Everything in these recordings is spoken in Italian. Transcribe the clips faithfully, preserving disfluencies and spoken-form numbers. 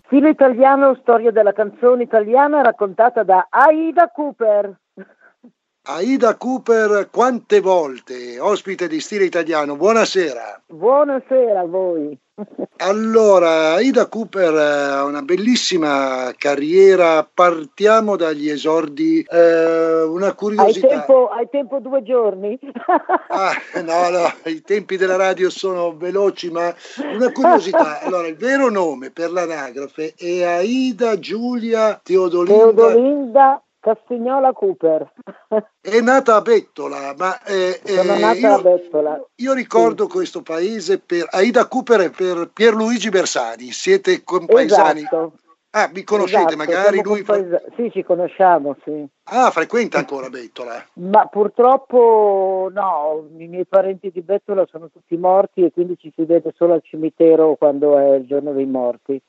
Stile italiano, storia della canzone italiana raccontata da Aida Cooper. Aida Cooper, quante volte ospite di Stile Italiano. Buonasera. Buonasera a voi. Allora, Aida Cooper ha una bellissima carriera. Partiamo dagli esordi. Eh, una curiosità. Hai tempo, hai tempo due giorni? Ah, no, no, i tempi della radio sono veloci, ma una curiosità. Allora, il vero nome per l'anagrafe è Aida Giulia Teodolinda, Teodolinda Castignola Cooper. È nata a Bettola, ma eh, Sono eh, nata io, a Bettola. io ricordo Sì. questo paese per Aida Cooper e per Pierluigi Bersani. Siete compaesani? Esatto. Ah, mi conoscete Esatto, magari? siamo Lui fre- compaesa- Sì, ci conosciamo, sì. Ah, frequenta ancora Bettola? Ma purtroppo no, i miei parenti di Bettola sono tutti morti e quindi ci si vede solo al cimitero quando è il giorno dei morti.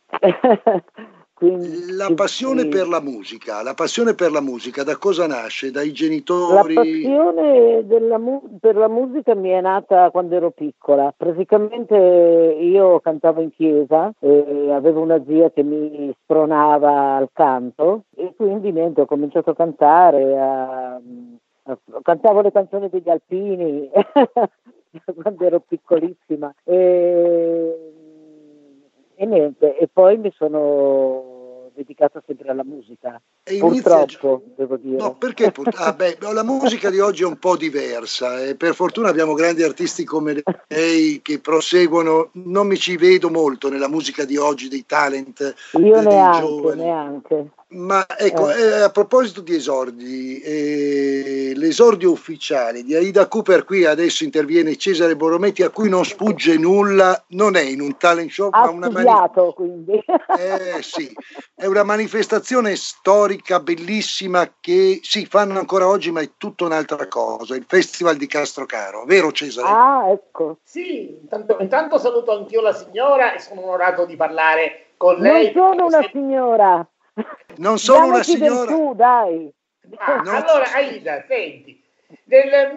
Quindi, La passione sì. per la musica, la passione per la musica, da cosa nasce? Dai La genitori? passione della mu- per la musica mi è nata quando ero piccola. Praticamente io cantavo in chiesa e avevo una zia che mi spronava al canto e quindi niente, ho cominciato a cantare, a, a- cantavo le canzoni degli Alpini quando ero piccolissima e, e niente, e poi mi sono dedicata sempre alla musica. E inizia... Purtroppo, devo dire. No, perché? pur- Ah, beh, la musica di oggi è un po' diversa e per fortuna abbiamo grandi artisti come lei che proseguono. Non mi ci vedo molto nella musica di oggi, dei talent, Io eh, dei neanche, giovani. neanche. Ma ecco, Eh. eh, a proposito di esordi, eh, l'esordio ufficiale di Aida Cooper, qui adesso interviene Cesare Borrometti, a cui non sfugge nulla, non è in un talent show, ma Ha una studiato, quindi. eh, sì, è una manifestazione storica bellissima che si fanno ancora oggi, ma è tutta un'altra cosa, il Festival di Castrocaro, vero Cesare? Ah, ecco. Sì, intanto, intanto saluto anch'io la signora e sono onorato di parlare con Non lei. sono una sempre... signora. Non sono una Diamoci del signora. tu, dai. Ah, Non... allora, Aida, senti, nel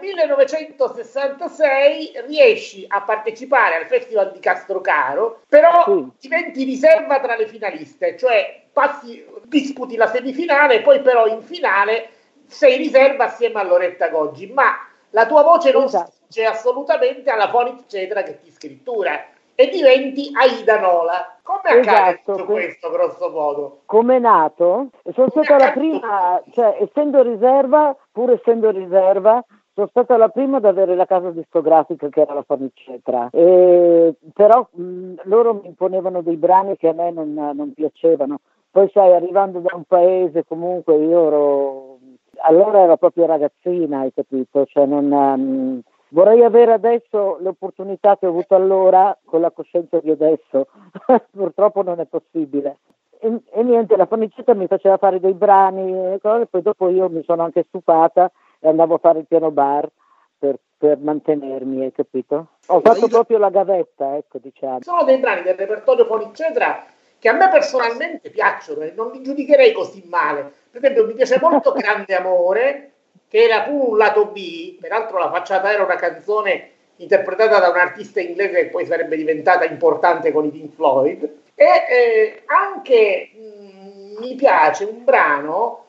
millenovecentosessantasei riesci a partecipare al Festival di Castrocaro, però Sì. diventi riserva tra le finaliste, cioè passi, disputi la semifinale, poi però in finale sei riserva assieme a Loretta Goggi, ma la tua voce non Esatto. sfugge assolutamente alla Phonic Cetra che ti scrittura e diventi Aida Nola. Come accade Esatto, tutto que- questo, grosso modo? Come è nato? Sono Come stata la accade tutto prima, cioè essendo riserva, pur essendo riserva, sono stata la prima ad avere la casa discografica che era la Fornicetra. E, però mh, loro mi imponevano dei brani che a me non, non piacevano. Poi sai, arrivando da un paese comunque io ero, allora ero proprio ragazzina, hai capito? Cioè non, mh, vorrei avere adesso l'opportunità che ho avuto allora con la coscienza di adesso. Purtroppo non è possibile. E, e niente, la Fornicetta mi faceva fare dei brani e cose, poi dopo io mi sono anche stufata e andavo a fare il piano bar per, per mantenermi, hai capito? Ho fatto proprio la gavetta, ecco, diciamo. Sono dei brani del repertorio Phonic Cetra che a me personalmente piacciono e non li giudicherei così male. Per esempio mi piace molto Grande Amore, che era pure un lato B, peraltro la facciata era una canzone interpretata da un artista inglese che poi sarebbe diventata importante con i Pink Floyd, e eh, anche mh, mi piace un brano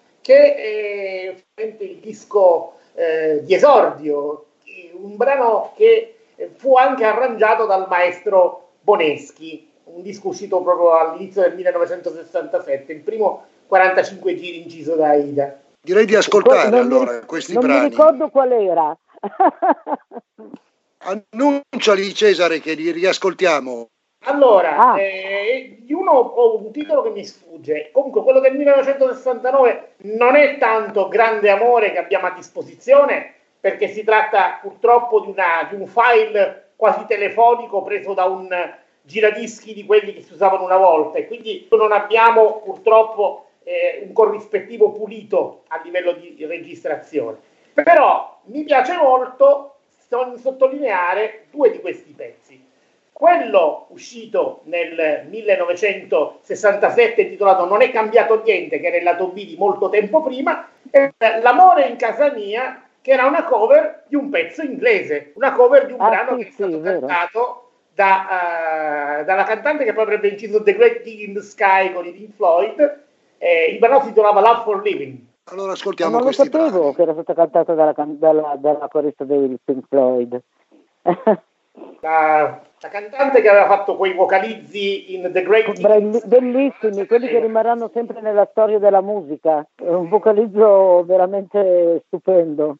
che è il disco eh, di esordio, un brano che fu anche arrangiato dal maestro Boneschi, un disco uscito proprio all'inizio del millenovecentosessantasette, il primo quarantacinque giri inciso da Aida. Direi di ascoltare non allora mi, questi non brani. mi ricordo qual era. Annunciali Cesare che li riascoltiamo. Allora, Ah. eh, di uno ho un titolo che mi sfugge. Comunque quello del millenovecentosessantanove non è tanto Grande Amore che abbiamo a disposizione, perché si tratta purtroppo di, una, di un file quasi telefonico preso da un giradischi di quelli che si usavano una volta, e quindi non abbiamo purtroppo eh, un corrispettivo pulito a livello di registrazione. Però mi piace molto sottolineare due di questi pezzi. Quello uscito nel millenovecentosessantasette intitolato Non è cambiato niente, che era il lato B di molto tempo prima, e L'amore in casa mia, che era una cover di un pezzo inglese, una cover di un Ah, brano sì, che è sì, stato vero. cantato da, uh, dalla cantante che poi avrebbe inciso The Great Gig in the Sky con i Pink Floyd. Eh, il brano si trovava Love for Living. Allora ascoltiamo non lo questi sapevo brani. che era stata cantata dalla, dalla, dalla corista dei Pink Floyd. La, la cantante che aveva fatto quei vocalizzi in The Great Gig, bellissimi, quelli che rimarranno sempre nella storia della musica. È un vocalizzo veramente stupendo.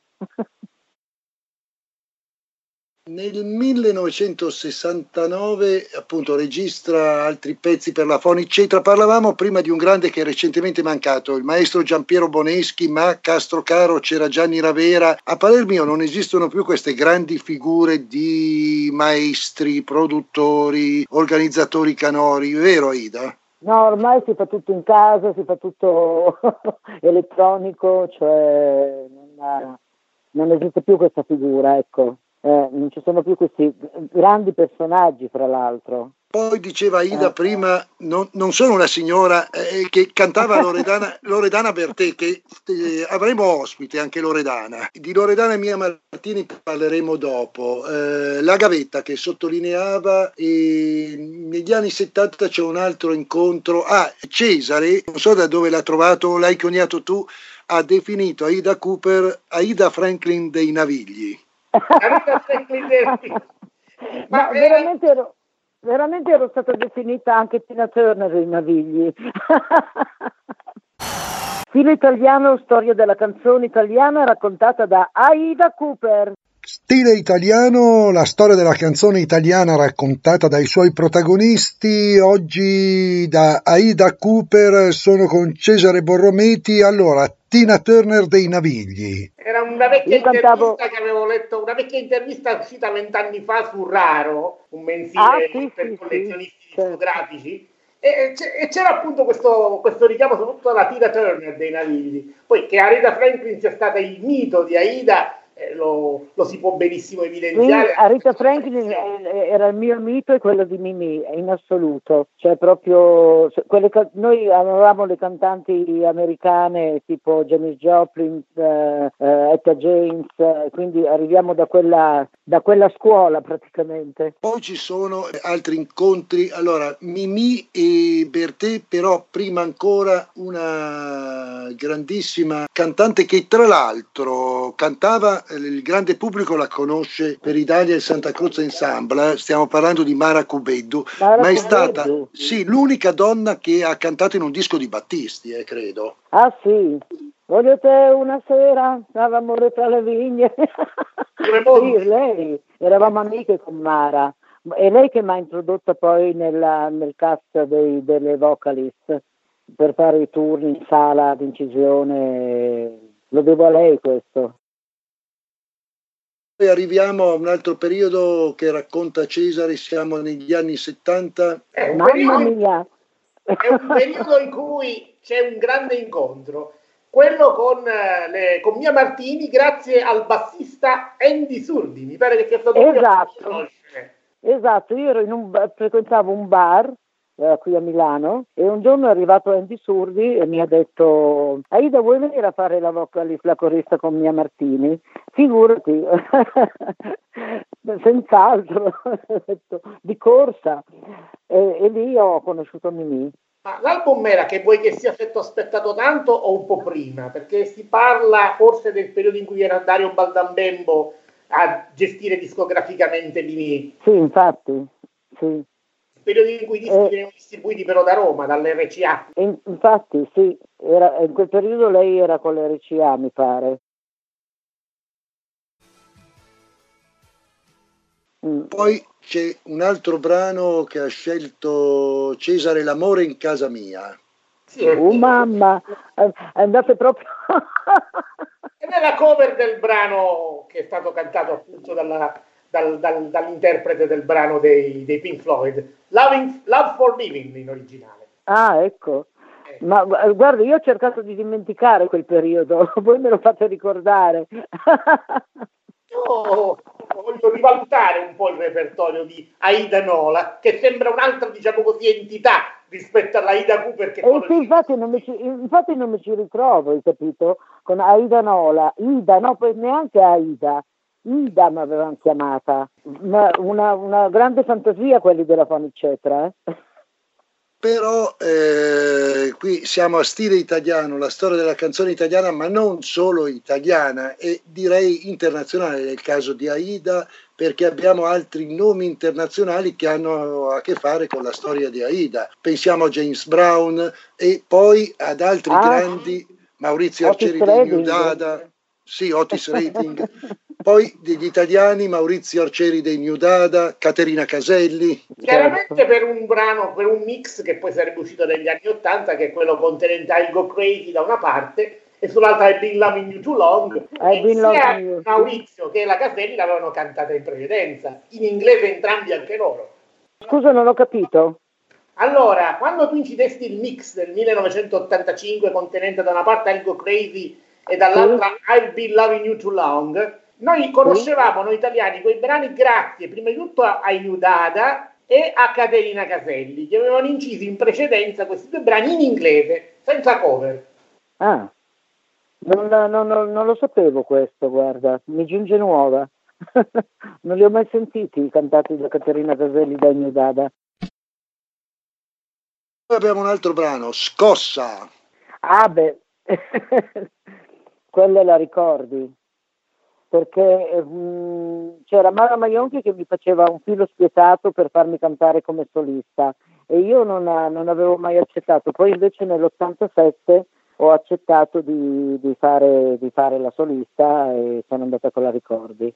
Nel millenovecentosessantanove appunto registra altri pezzi per la Fonicetra. Parlavamo prima di un grande che è recentemente mancato, il maestro Giampiero Boneschi, ma a Castrocaro c'era Gianni Ravera. A parer mio non esistono più queste grandi figure di maestri, produttori, organizzatori canori, vero Aida? No, ormai si fa tutto in casa, si fa tutto elettronico, cioè non, ha, non esiste più questa figura, ecco. Eh, non ci sono più questi grandi personaggi, fra l'altro. Poi diceva Aida eh. prima, non, non sono una signora eh, che cantava Loredana, Loredana Bertè, che eh, avremo ospite anche Loredana. Di Loredana e Mia Martini parleremo dopo. Eh, la Gavetta che sottolineava, e negli anni settanta c'è un altro incontro. Ah, Cesare, non so da dove l'ha trovato, l'hai coniato tu, ha definito Aida Cooper Aida Franklin dei Navigli. Ma veramente ero, veramente ero stata definita anche Tina Turner dei Navigli. Stile italiano, storia della canzone italiana raccontata da Aida Cooper. Stile italiano, la storia della canzone italiana raccontata dai suoi protagonisti. Oggi da Aida Cooper sono con Cesare Borrometi. Allora, Tina Turner dei Navigli. Era una vecchia Io cantavo... intervista che avevo letto, una vecchia intervista uscita vent'anni fa su Raro, un mensile ah, sì, per sì, collezionisti sì, discografici, certo. e, e c'era appunto questo, questo richiamo soprattutto alla Tina Turner dei Navigli. Poi che Aretha Franklin sia stata il mito di Aida, eh, lo, lo si può benissimo evidenziare. Sì, Aretha Franklin era il mio mito e quello di Mimì, in assoluto. Cioè proprio quelle, noi avevamo le cantanti americane tipo Janis Joplin, uh, uh, Etta James, uh, quindi arriviamo da quella, da quella scuola praticamente. Poi ci sono altri incontri. Allora, Mimì e Bertè, però prima ancora una grandissima cantante che tra l'altro cantava, il grande pubblico la conosce per Italia e Santa Cruz Ensemble, stiamo parlando di Mara Cubeddu, Mara ma è Cubeddu. stata sì, l'unica donna che ha cantato in un disco di Battisti, eh, credo. Ah sì, voglio te una sera, stavamo tra le vigne. Sì, lei, eravamo amiche con Mara, è lei che mi ha introdotta poi nella, nel cast dei, delle vocalist per fare i turni in sala d'incisione, lo devo a lei questo. Poi arriviamo a un altro periodo che racconta Cesare, siamo negli anni settanta. È Mamma periodo, mia! È un periodo in cui c'è un grande incontro, quello con, le, con Mia Martini, grazie al bassista Andy Surdi, mi pare che sia stato esatto, esatto, io ero in un, frequentavo un bar eh, qui a Milano e un giorno è arrivato Andy Surdi e mi ha detto: Aida, vuoi venire a fare la vocalist, la corista con Mia Martini? Figurati, senz'altro, di corsa, e, e lì ho conosciuto Mimì. Ma l'album era Che vuoi che sia Fetto aspettato tanto o un po' prima? Perché si parla forse del periodo in cui era Dario Baldambembo a gestire discograficamente Mimì. Sì, infatti, sì. Il periodo in cui i dischi eh, venivano distribuiti però da Roma, dall'R C A. Infatti, sì, era, in quel periodo lei era con l'R C A, mi pare. Poi c'è un altro brano che ha scelto Cesare, L'amore in casa mia. Sì, oh mamma, andate proprio... Ed è la cover del brano che è stato cantato appunto dalla, dal, dal, dall'interprete del brano dei, dei Pink Floyd, Loving, Love for Living in originale. Ah, ecco. Eh. Ma guarda, io ho cercato di dimenticare quel periodo, voi me lo fate ricordare. Io voglio rivalutare un po' il repertorio di Aida Nola, che sembra un'altra, diciamo così, entità rispetto alla Aida Cooper che eh sì, infatti, non mi ci, infatti non mi ci ritrovo, hai capito? Con Aida Nola, Ida, no, poi neanche Aida, Ida mi avevano chiamata, ma una, una grande fantasia quelli della Fonicetra, eh? Però eh, qui siamo a stile italiano, la storia della canzone italiana, ma non solo italiana, e direi internazionale nel caso di Aida, perché abbiamo altri nomi internazionali che hanno a che fare con la storia di Aida. Pensiamo a James Brown e poi ad altri Ah, grandi, Maurizio Otis Arcieri dei New Redding. Dada, sì, Otis Redding. Poi degli italiani, Maurizio Arcieri dei New Dada, Caterina Caselli. Chiaramente certo. Per un brano, per un mix che poi sarebbe uscito negli anni Ottanta, che è quello contenente I'll Go Crazy da una parte e sull'altra I've Been Loving You Too Long, I've e sia Maurizio che la Caselli l'avevano cantata in precedenza, in inglese entrambi anche loro. Scusa, non ho capito. Allora, quando tu incidesti il mix del millenovecentottantacinque contenente da una parte I'll Go Crazy e dall'altra sì. I've Been Loving You Too Long, noi conoscevamo, sì. noi italiani, quei brani grazie prima di tutto ai New Dada e a Caterina Caselli, che avevano inciso in precedenza questi due brani in inglese, senza cover. Ah, non, non, non, non lo sapevo questo, guarda, mi giunge nuova. Non li ho mai sentiti cantati da Caterina Caselli dai New Dada. Poi abbiamo un altro brano, Scossa. Ah beh, quella la ricordi? Perché mh, c'era Mara Maionchi che mi faceva un filo spietato per farmi cantare come solista e io non, non avevo mai accettato. Poi invece nell'ottantasette ho accettato di, di, fare, di fare la solista e sono andata con la Ricordi.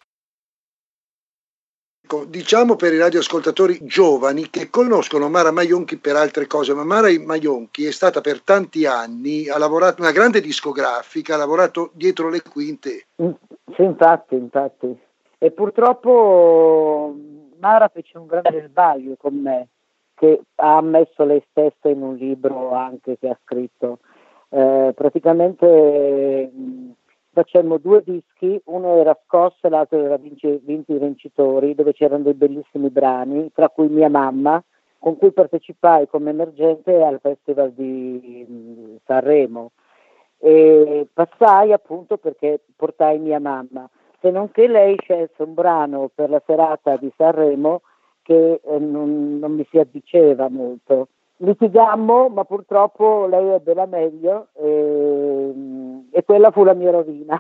Diciamo per i radioascoltatori giovani che conoscono Mara Maionchi per altre cose, ma Mara Maionchi è stata per tanti anni, ha lavorato una grande discografica, ha lavorato dietro le quinte. Sì, infatti, infatti. E purtroppo Mara fece un grande sbaglio con me, che ha ammesso lei stessa in un libro anche che ha scritto. Eh, praticamente mh, facemmo due dischi, uno era Scossa e l'altro era Vinci, Vinti i Vincitori, dove c'erano dei bellissimi brani, tra cui Mia Mamma, con cui partecipai come emergente al Festival di mh, Sanremo. E passai appunto perché portai Mia Mamma, se non che lei scelse un brano per la serata di Sanremo che eh, non, non mi si addiceva molto. Litigammo, ma purtroppo lei ebbe la meglio e, e quella fu la mia rovina.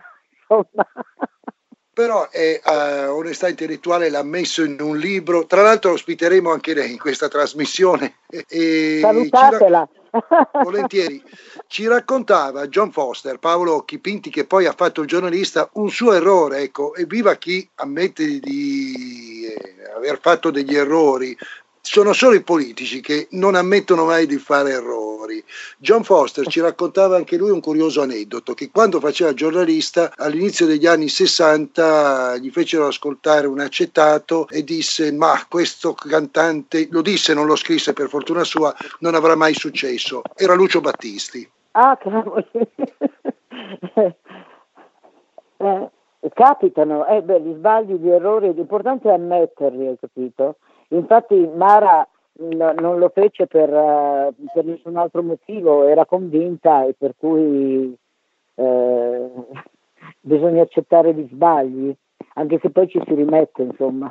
Però è uh, onestà intellettuale, l'ha messo in un libro, tra l'altro ospiteremo anche lei in questa trasmissione e salutatela ci rac- volentieri. Ci raccontava John Foster, Paolo Chipinti, che poi ha fatto il giornalista, un suo errore, ecco, e viva chi ammette di eh, aver fatto degli errori. Sono solo i politici che non ammettono mai di fare errori. John Foster ci raccontava anche lui un curioso aneddoto, che quando faceva giornalista all'inizio degli anni sessanta gli fecero ascoltare un acetato e disse: ma questo cantante, lo disse, non lo scrisse per fortuna sua, non avrà mai successo. Era Lucio Battisti. Ah, cavolo. eh, capitano, eh, beh, gli sbagli, gli errori, l'importante è ammetterli, hai capito? Infatti Mara no, non lo fece per, uh, per nessun altro motivo, era convinta e per cui eh, bisogna accettare gli sbagli, anche se poi ci si rimette, insomma.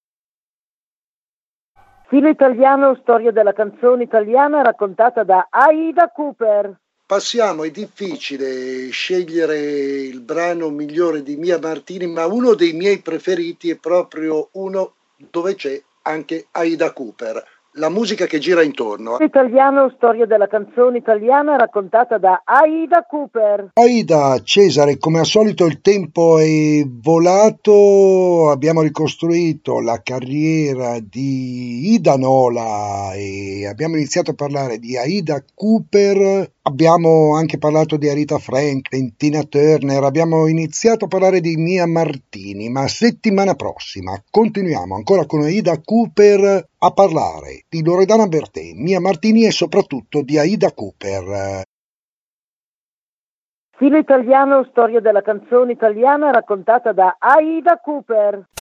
Filo italiano, storia della canzone italiana raccontata da Aida Cooper. Passiamo, è difficile scegliere il brano migliore di Mia Martini, ma uno dei miei preferiti è proprio uno dove c'è anche Aida Cooper, la musica che gira intorno. Italiano, storia della canzone italiana raccontata da Aida Cooper. Aida, Cesare, come al solito il tempo è volato, abbiamo ricostruito la carriera di Ida Nola e abbiamo iniziato a parlare di Aida Cooper, abbiamo anche parlato di Aretha Franklin, Tina Turner, abbiamo iniziato a parlare di Mia Martini, ma settimana prossima continuiamo ancora con Aida Cooper a parlare di Loredana Bertè, Mia Martini e soprattutto di Aida Cooper. Filo italiano, storia della canzone italiana raccontata da Aida Cooper.